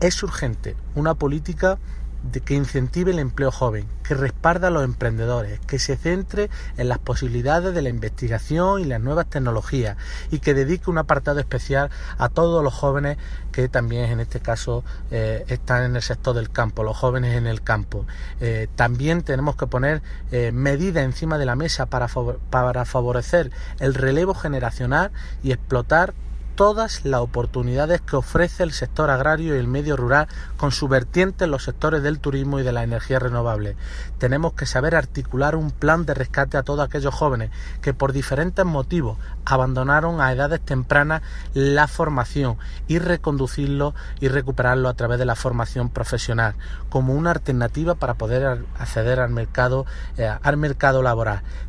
Es urgente una política que incentive el empleo joven, que respalde a los emprendedores, que se centre en las posibilidades de la investigación y las nuevas tecnologías y que dedique un apartado especial a todos los jóvenes que también en este caso están en el sector del campo, los jóvenes en el campo. También tenemos que poner medidas encima de la mesa para favorecer el relevo generacional y explotar todas las oportunidades que ofrece el sector agrario y el medio rural con su vertiente en los sectores del turismo y de la energía renovable. Tenemos que saber articular un plan de rescate a todos aquellos jóvenes que por diferentes motivos abandonaron a edades tempranas la formación y reconducirlo y recuperarlo a través de la formación profesional como una alternativa para poder acceder al mercado laboral.